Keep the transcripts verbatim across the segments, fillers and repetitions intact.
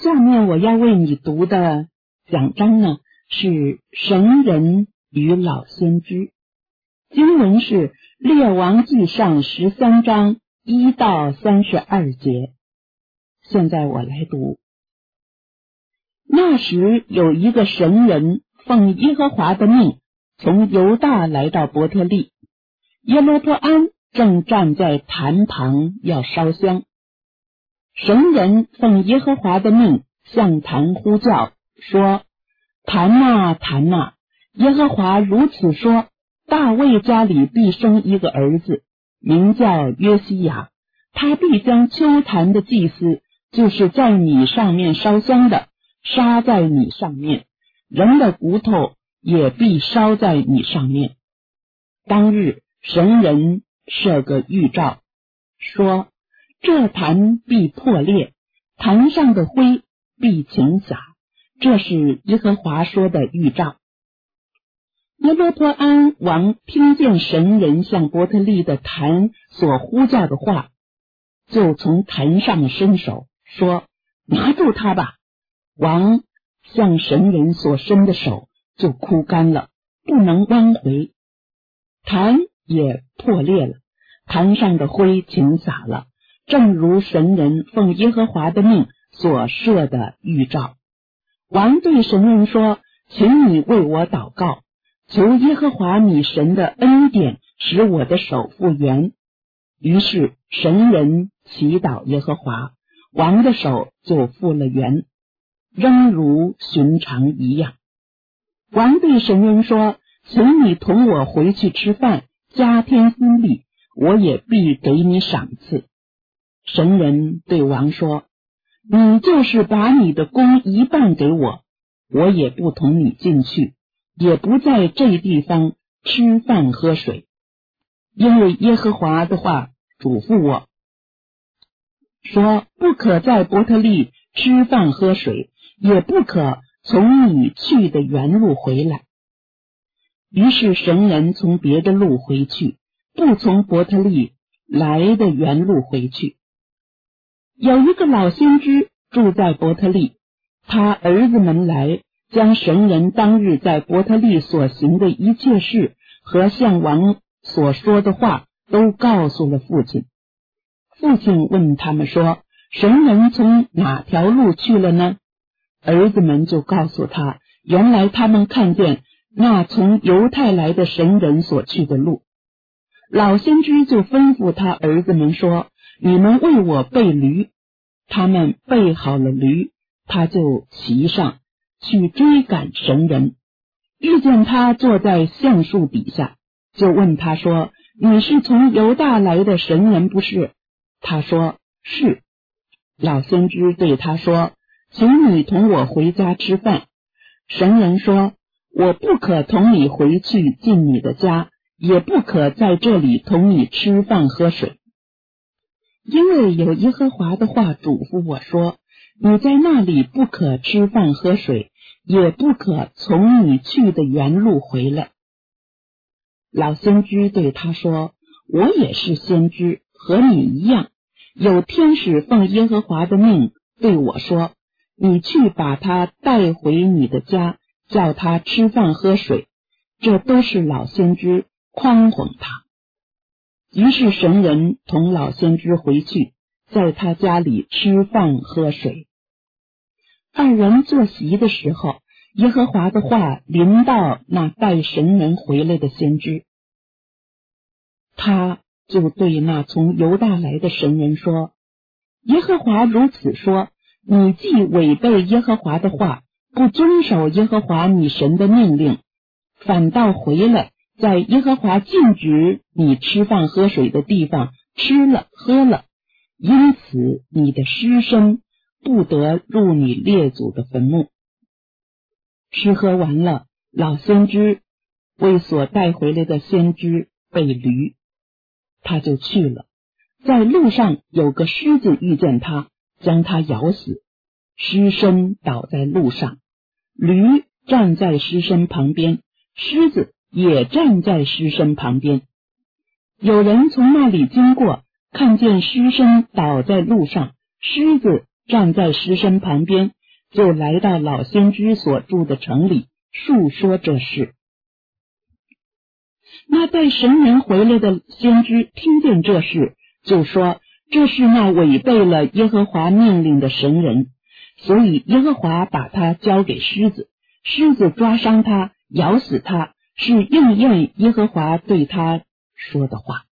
下面我要为你读的讲章呢，是神人与老先知。经文是列王记上十三章一到三十二节。现在我来读。那时有一个神人奉耶和华的命，从犹大来到伯特利。耶罗波安正站在坛旁要烧香。神人奉耶和华的命向坛呼叫，说：坛啊坛啊，耶和华如此说，大卫家里必生一个儿子，名叫约西亚，他必将丘坛的祭司，就是在你上面烧香的，杀在你上面，人的骨头也必烧在你上面。当日神人设个预兆，说：这坛必破裂，坛上的灰必倾洒，这是耶和华说的预兆。耶罗波安王听见神人向伯特利的坛所呼叫的话，就从坛上伸手说：拿住他吧。王向神人所伸的手就枯干了，不能弯回，坛也破裂了，坛上的灰倾洒了，正如神人奉耶和华的命所设的预兆。王对神人说：请你为我祷告，求耶和华你神的恩典使我的手复原。于是神人祈祷耶和华，王的手就复了原，仍如寻常一样。王对神人说：请你同我回去吃饭，加添心力，我也必给你赏赐。神人对王说：你就是把你的工一半给我，我也不同你进去，也不在这地方吃饭喝水，因为耶和华的话嘱咐我说，不可在伯特利吃饭喝水，也不可从你去的原路回来。于是神人从别的路回去，不从伯特利来的原路回去。有一个老先知住在伯特利，他儿子们来，将神人当日在伯特利所行的一切事和向王所说的话都告诉了父亲。父亲问他们说：神人从哪条路去了呢？儿子们就告诉他，原来他们看见那从犹太来的神人所去的路。老先知就吩咐他儿子们说：你们为我备驴。他们备好了驴，他就骑上去追赶神人，遇见他坐在橡树底下，就问他说：你是从犹大来的神人不是？他说：是。老先知对他说：请你同我回家吃饭。神人说：我不可同你回去进你的家，也不可在这里同你吃饭喝水，因为有耶和华的话嘱咐我说，你在那里不可吃饭喝水，也不可从你去的原路回来。老先知对他说：我也是先知，和你一样，有天使奉耶和华的命对我说，你去把他带回你的家，叫他吃饭喝水。这都是老先知诓哄他。于是神人同老先知回去，在他家里吃饭喝水。二人坐席的时候，耶和华的话临到那带神人回来的先知，他就对那从犹大来的神人说：耶和华如此说，你既违背耶和华的话，不遵守耶和华你神的命令，反倒回来在耶和华禁止你吃饭喝水的地方吃了喝了，因此你的尸身不得入你列祖的坟墓。吃喝完了，老先知为所带回来的先知备驴，他就去了。在路上有个狮子遇见他，将他咬死，尸身倒在路上，驴站在尸身旁边，狮子也站在尸身旁边。有人从那里经过，看见尸身倒在路上，狮子站在尸身旁边，就来到老先知所住的城里，述说这事。那带神人回来的先知听见这事，就说这是那违背了耶和华命令的神人，所以耶和华把他交给狮子，狮子抓伤他，咬死他，是应验耶和华对他说的话。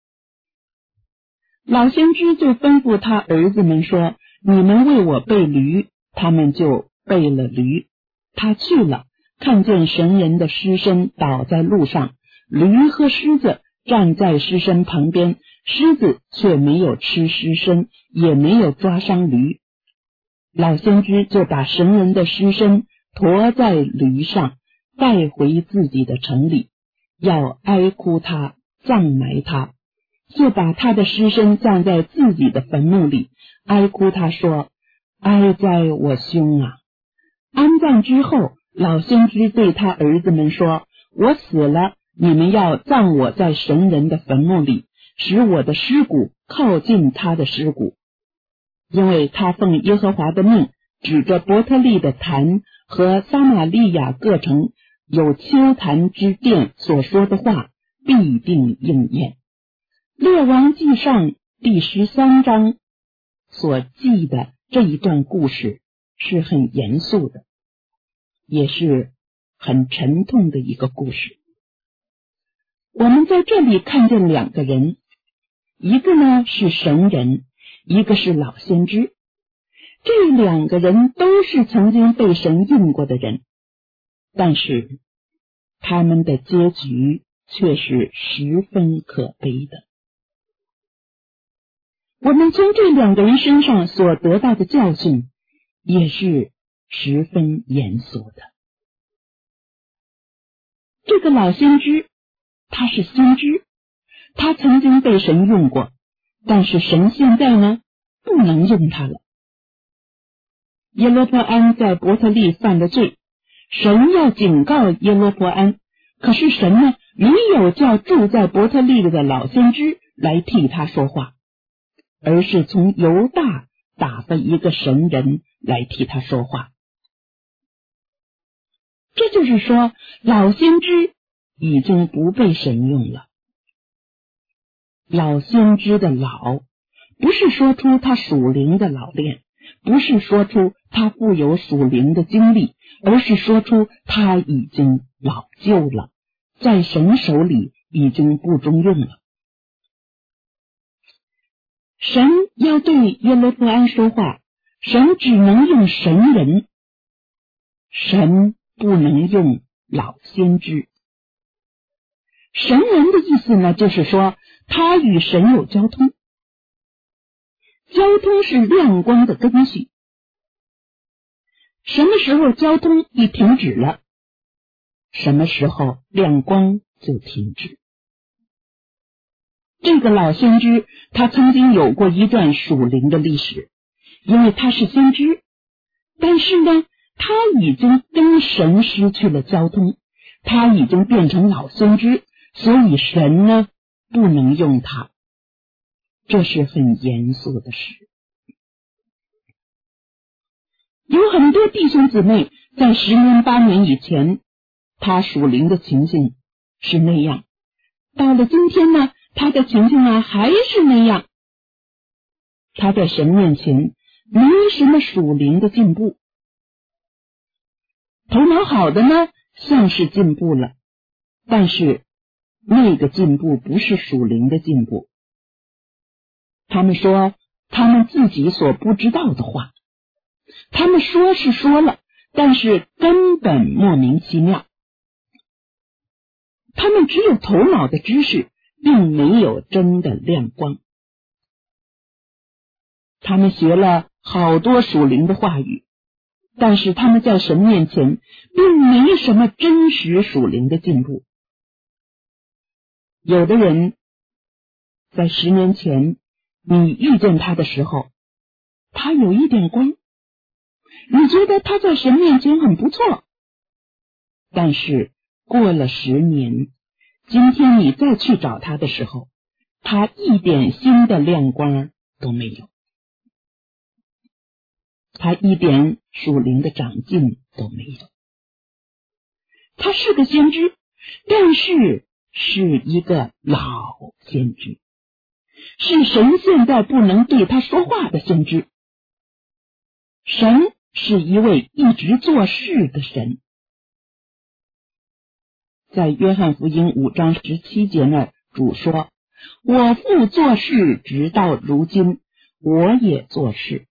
老先知就吩咐他儿子们说，你们为我备驴，他们就备了驴。他去了，看见神人的尸身倒在路上，驴和狮子站在尸身旁边，狮子却没有吃尸身，也没有抓伤驴。老先知就把神人的尸身驮在驴上，带回自己的城里，要哀哭他，葬埋他，就把他的尸身葬在自己的坟墓里，哀哭他说，哀哉我兄啊！安葬之后，老先知对他儿子们说，我死了，你们要葬我在神人的坟墓里，使我的尸骨靠近他的尸骨，因为他奉耶和华的命，指着伯特利的坛和撒玛利亚各城有丘坛之殿所说的话必定应验。列王记上第十三章所记的这一段故事是很严肃的，也是很沉痛的一个故事。我们在这里看见两个人，一个呢是神人，一个是老先知。这两个人都是曾经被神用过的人，但是他们的结局却是十分可悲的。我们从这两个人身上所得到的教训也是十分严肃的。这个老先知，他是先知，他曾经被神用过，但是神现在呢，不能用他了。耶罗波安在伯特利犯了罪，神要警告耶罗波安，可是神呢，没有叫住在伯特利的老先知来替他说话，而是从犹大打发一个神人来替他说话。这就是说，老先知已经不被神用了。老先知的老，不是说出他属灵的老练，不是说出他富有属灵的经历，而是说出他已经老旧了，在神手里已经不中用了。神要对耶罗波安说话，神只能用神人，神不能用老先知。神人的意思呢，就是说他与神有交通，交通是亮光的根据。什么时候交通一停止了，什么时候亮光就停止。这个老先知他曾经有过一段属灵的历史，因为他是先知，但是呢，他已经跟神失去了交通，他已经变成老先知，所以神呢不能用他，这是很严肃的事。有很多弟兄姊妹在十年八年以前，他属灵的情形是那样，到了今天呢，他的情形啊还是那样，他在神面前没什么属灵的进步。头脑好的呢，像是进步了，但是那个进步不是属灵的进步。他们说他们自己所不知道的话，他们说是说了，但是根本莫名其妙。他们只有头脑的知识，并没有真的亮光。他们学了好多属灵的话语，但是他们在神面前并没什么真实属灵的进步。有的人在十年前你遇见他的时候，他有一点光，你觉得他在神面前很不错，但是过了十年，今天你再去找他的时候，他一点新的亮光都没有。 他一点属灵的长进都没有。他是个先知，但是是一个老先知，是神现在不能对他说话的先知。神是一位一直做事的神。在约翰福音五章十七节那儿，主说：我父做事直到如今，我也做事。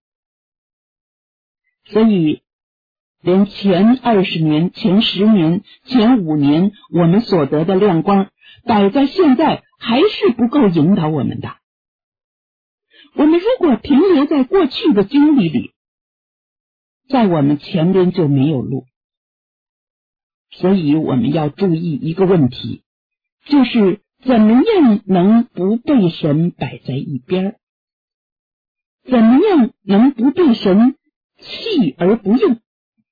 所以连前二十年、前十年、前五年我们所得的亮光，摆在现在还是不够引导我们的。我们如果停留在过去的经历里，在我们前边就没有路。所以我们要注意一个问题，就是怎么样能不被神摆在一边？怎么样能不被神弃而不用？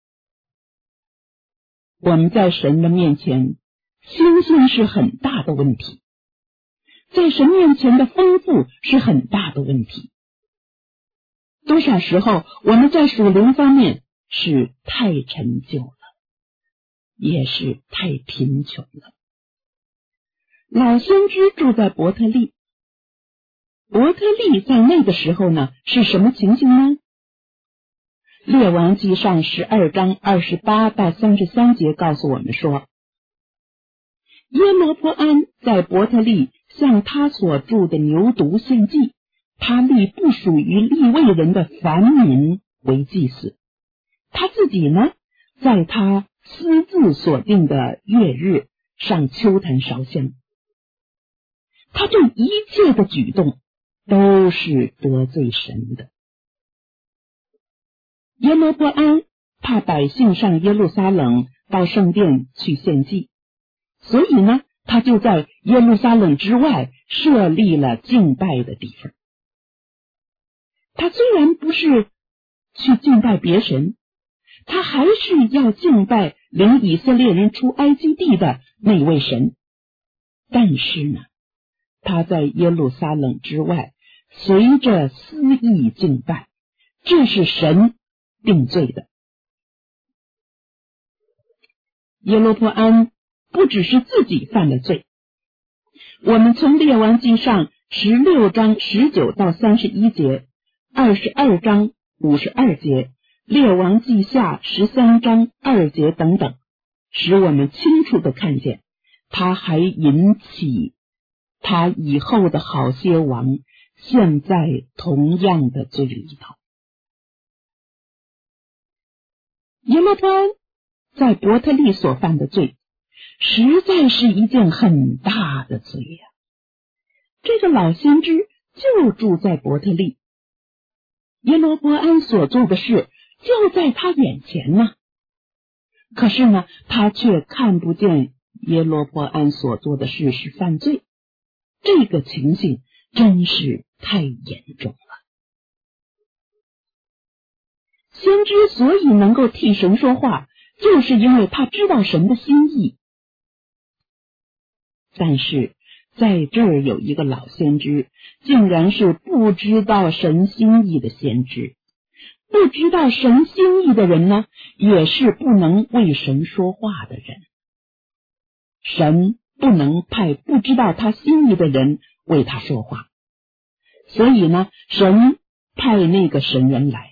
我们在神的面前，星星是很大的问题，在神面前的丰富是很大的问题。多少时候我们在属灵方面是太陈旧了，也是太贫穷了。老先知住在伯特利，伯特利在那个时候呢，是什么情形呢？列王记上十二章二十八到三十三节告诉我们说，耶罗波安在伯特利向他所住的牛犊献祭，他立不属于利未人的凡民为祭司，他自己呢，在他私自所定的月日上秋坛烧香。他这一切的举动都是得罪神的。耶罗波安怕百姓上耶路撒冷到圣殿去献祭，所以呢，他就在耶路撒冷之外设立了敬拜的地方。他虽然不是去敬拜别神，他还是要敬拜领以色列人出埃及地的那位神，但是呢，他在耶路撒冷之外随着私意敬拜，这是神定罪的。耶罗波安不只是自己犯了罪，我们从列王记上十六章十九到三十一节，二十二章五十二节，列王记下十三章二节等等，使我们清楚地看见，他还引起他以后的好些王陷在同样的罪里头。耶罗波安在伯特利所犯的罪，实在是一件很大的罪呀、啊。这个老先知就住在伯特利，耶罗波安所做的事就在他眼前呢。可是呢，他却看不见耶罗波安所做的事是犯罪，这个情形真是太严重了。先知所以能够替神说话，就是因为他知道神的心意。但是在这儿有一个老先知，竟然是不知道神心意的先知。不知道神心意的人呢，也是不能为神说话的人。神不能派不知道他心意的人为他说话，所以呢，神派那个神人来。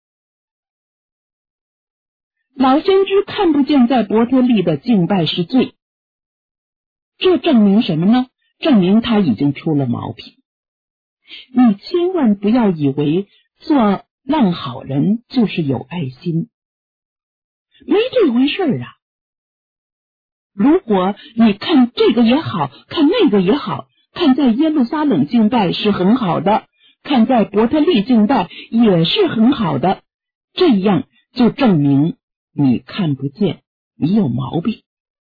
老先知看不见在伯特利的敬拜是罪，这证明什么呢？证明他已经出了毛病。你千万不要以为做烂好人就是有爱心，没这回事啊。如果你看这个也好，看那个也好，看在耶路撒冷敬拜是很好的，看在伯特利敬拜也是很好的，这样就证明你看不见，你有毛病。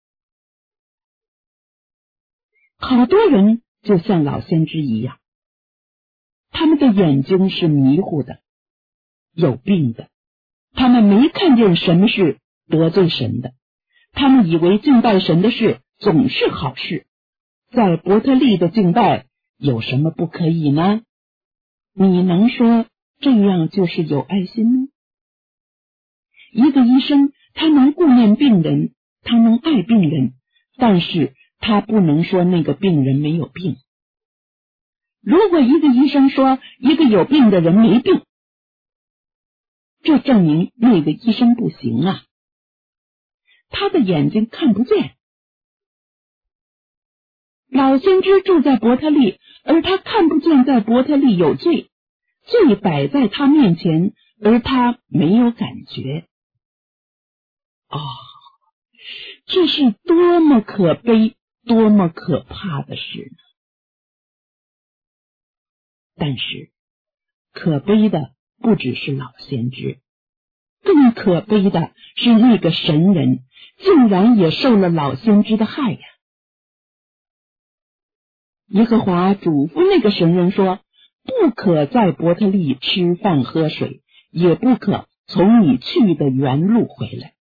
好多人就像老先知一样，他们的眼睛是迷糊的，有病的，他们没看见什么是得罪神的，他们以为敬拜神的事总是好事，在伯特利的敬拜有什么不可以呢？你能说这样就是有爱心吗？ 一个医生，他能顾念病人，他能爱病人，但是他不能说那个病人没有病。如果一个医生说一个有病的人没病，这证明那个医生不行啊，他的眼睛看不见。老先知住在伯特利，而他看不见在伯特利有罪，罪摆在他面前，而他没有感觉。哦，这是多么可悲，多么可怕的事呢！但是可悲的不只是老先知，更可悲的是那个神人竟然也受了老先知的害呀。耶和华嘱咐那个神人说，不可在伯特利吃饭喝水，也不可从你去的原路回来。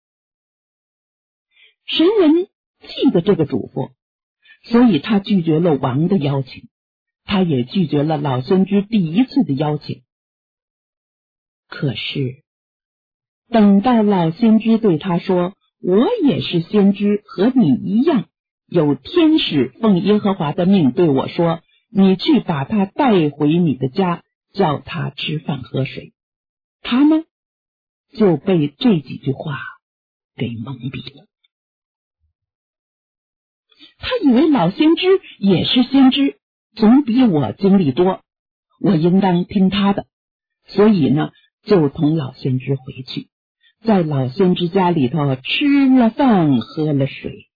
神人记得这个嘱咐，所以他拒绝了王的邀请，他也拒绝了老先知第一次的邀请。可是等到老先知对他说，我也是先知，和你一样，有天使奉耶和华的命对我说，你去把他带回你的家，叫他吃饭喝水。他呢就被这几句话给蒙蔽了。他以为老先知也是先知，总比我经历多，我应当听他的，所以呢就同老先知回去，在老先知家里头吃了饭喝了水。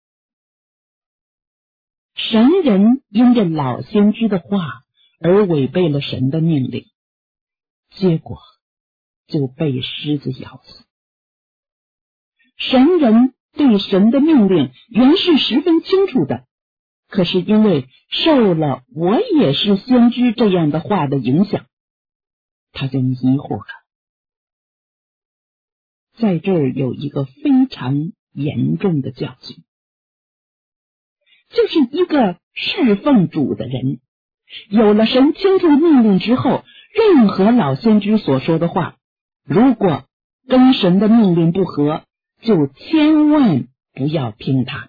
神人因着老先知的话而违背了神的命令，结果就被狮子咬死。神人对神的命令原是十分清楚的，可是因为受了我也是先知这样的话的影响，他就迷糊了。在这儿有一个非常严重的教训，就是一个侍奉主的人，有了神清楚命令之后，任何老先知所说的话，如果跟神的命令不合，就千万不要听他的。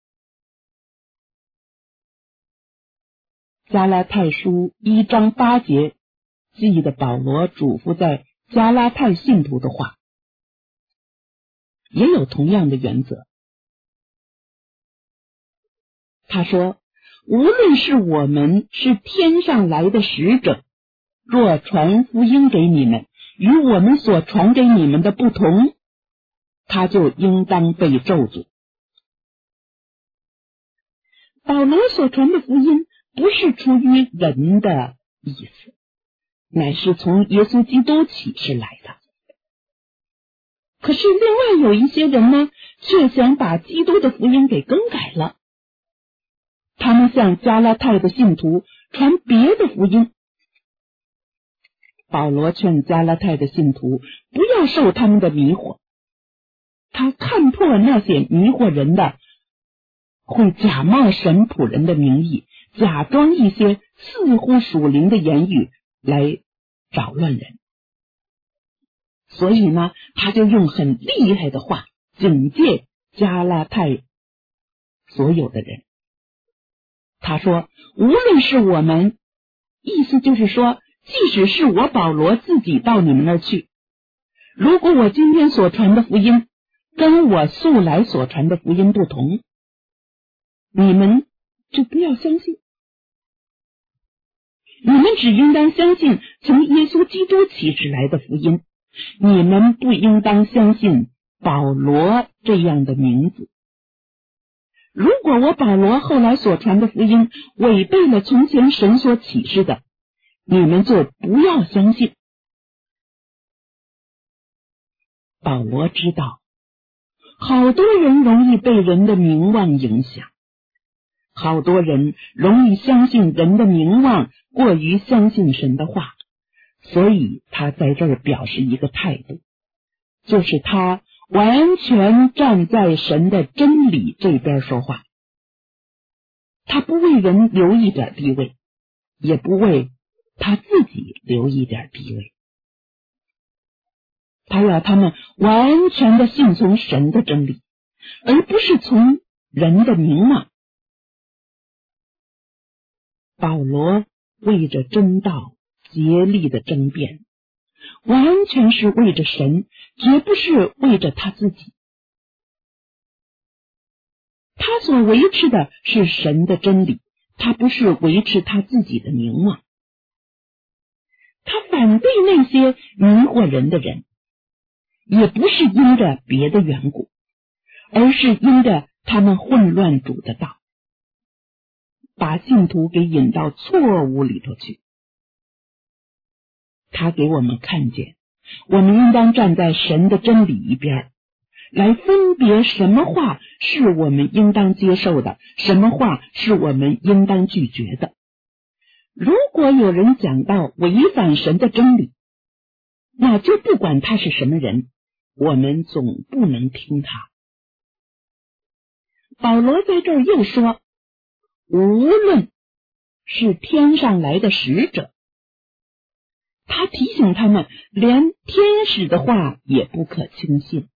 加拉太书一章八节记得保罗嘱咐在加拉太信徒的话，也有同样的原则。他说，无论是我们是天上来的使者，若传福音给你们，与我们所传给你们的不同，他就应当被咒诅。保罗所传的福音不是出于人的意思，乃是从耶稣基督启示来的。可是另外有一些人呢，却想把基督的福音给更改了。他们向加拉太的信徒传别的福音。保罗劝加拉太的信徒不要受他们的迷惑，他看破那些迷惑人的，会假冒神仆人的名义，假装一些似乎属灵的言语来扰乱人。所以呢，他就用很厉害的话警戒加拉太所有的人。他说，无论是我们，意思就是说，即使是我保罗自己到你们那儿去，如果我今天所传的福音跟我素来所传的福音不同，你们就不要相信。你们只应当相信从耶稣基督启示来的福音，你们不应当相信保罗这样的名字。如果我保罗后来所传的福音违背了从前神所启示的，你们就不要相信。保罗知道，好多人容易被人的名望影响，好多人容易相信人的名望，过于相信神的话，所以他在这儿表示一个态度，就是他完全站在神的真理这边说话，他不为人留一点地位，也不为他自己留一点地位。 他要他们完全的信从神的真理，而不是从人的名望。保罗为着真道竭力的争辩，完全是为着神，绝不是为着他自己。他所维持的是神的真理，他不是维持他自己的名望。他反对那些迷惑人的人，也不是因着别的缘故，而是因着他们混乱主的道，把信徒给引到错误里头去。他给我们看见，我们应当站在神的真理一边，来分别什么话是我们应当接受的，什么话是我们应当拒绝的。如果有人讲到违反神的真理，那就不管他是什么人，我们总不能听他。保罗在这儿又说，无论是天上来的使者，他提醒他们，连天使的话也不可轻信。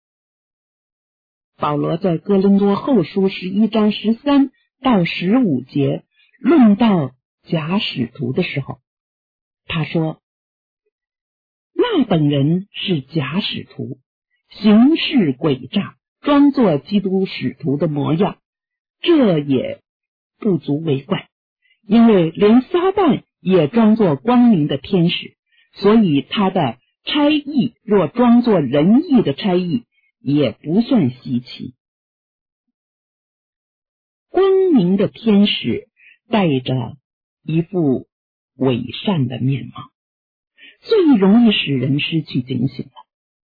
保罗在哥林多后书十一章十三到十五节论到假使徒的时候，他说，那等人是假使徒，行事诡诈，装作基督使徒的模样，这也不足为怪，因为连撒旦也装作光明的天使，所以他的差役若装作仁义的差役，也不算稀奇。光明的天使带着一副伪善的面貌，最容易使人失去警醒了。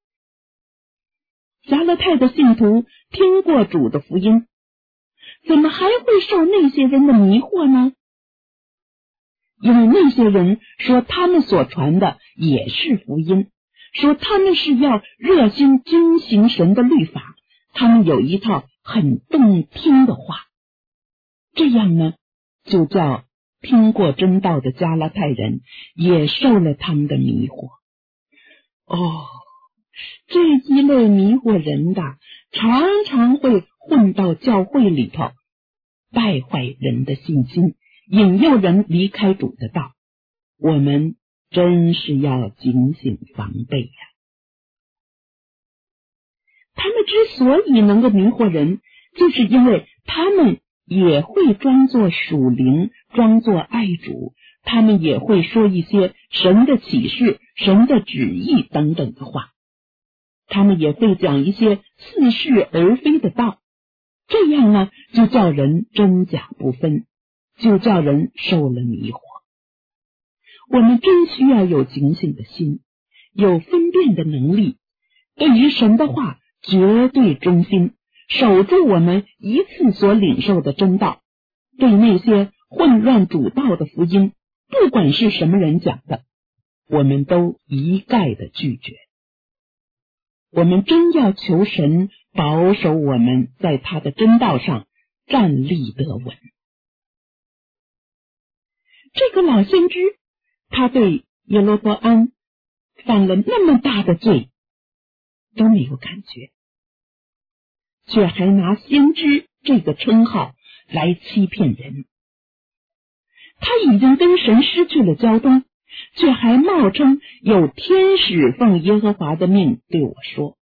加拉太的信徒听过主的福音，怎么还会受那些人的迷惑呢？因为那些人说他们所传的也是福音，说他们是要热心遵行神的律法，他们有一套很动听的话，这样呢，就叫听过真道的加拉太人也受了他们的迷惑。哦，这一类迷惑人的常常会混到教会里头，败坏人的信心，引诱人离开主的道，我们真是要警醒防备呀。他们之所以能够迷惑人，就是因为他们也会装作属灵，装作爱主，他们也会说一些神的启示、神的旨意等等的话，他们也会讲一些似是而非的道，这样呢，就叫人真假不分，就叫人受了迷惑。我们真需要有警醒的心，有分辨的能力，对于神的话绝对忠心，守住我们一次所领受的真道，对那些混乱主道的福音，不管是什么人讲的，我们都一概的拒绝。我们真要求神保守我们在他的真道上站立得稳。这个老先知，他对耶罗波安犯了那么大的罪都没有感觉，却还拿先知这个称号来欺骗人。他已经跟神失去了交通，却还冒称有天使奉耶和华的命对我说。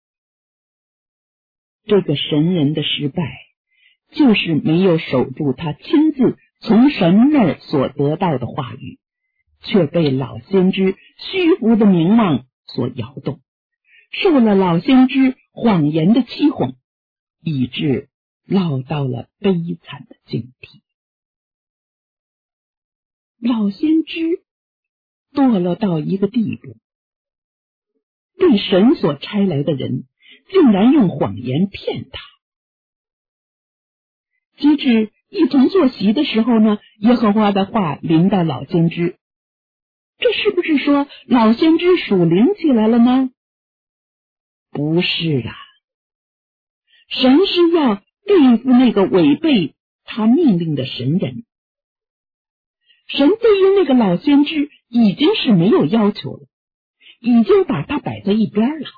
这个神人的失败，就是没有守住他亲自从神那儿所得到的话语，却被老先知虚浮的名望所摇动，受了老先知谎言的欺哄，以致落到了悲惨的境地。老先知堕落到一个地步，对神所差来的人竟然用谎言骗他。及至一同坐席的时候呢，耶和华的话临到老先知，这是不是说老先知属灵起来了呢？不是啊，神是要对付那个违背他命令的神人。神对于那个老先知已经是没有要求了， 已经把他摆在一边了。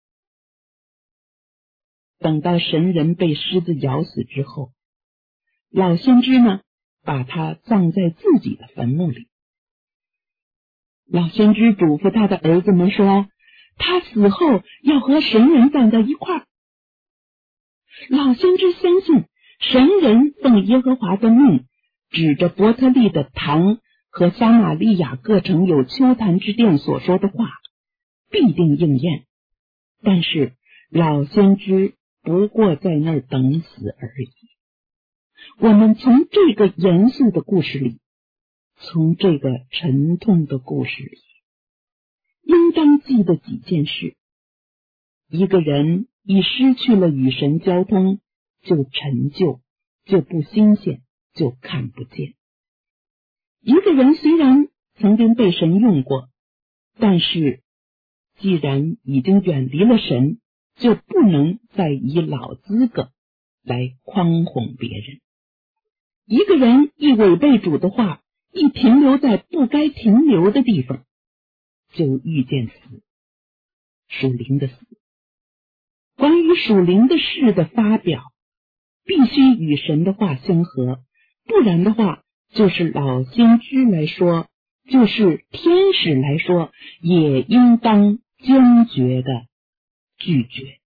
等到神人被狮子咬死之后，老先知呢，把他葬在自己的坟墓里。老先知嘱咐他的儿子们说，他死后要和神人葬在一块儿。老先知相信神人奉耶和华的命，指着伯特利的坛和撒玛利亚各城有丘坛之殿所说的话必定应验，但是老先知不过在那儿等死而已。我们从这个严肃的故事里，从这个沉痛的故事里，应当记得几件事。一个人一失去了与神交通，就陈旧，就不新鲜，就看不见。一个人虽然曾经被神用过，但是既然已经远离了神，就不能再以老资格来诓哄别人。一个人一违背主的话，一停留在不该停留的地方，就遇见死，属灵的死。关于属灵的事的发表，必须与神的话相合，不然的话，就是老先知来说，就是天使来说，也应当坚决的拒绝。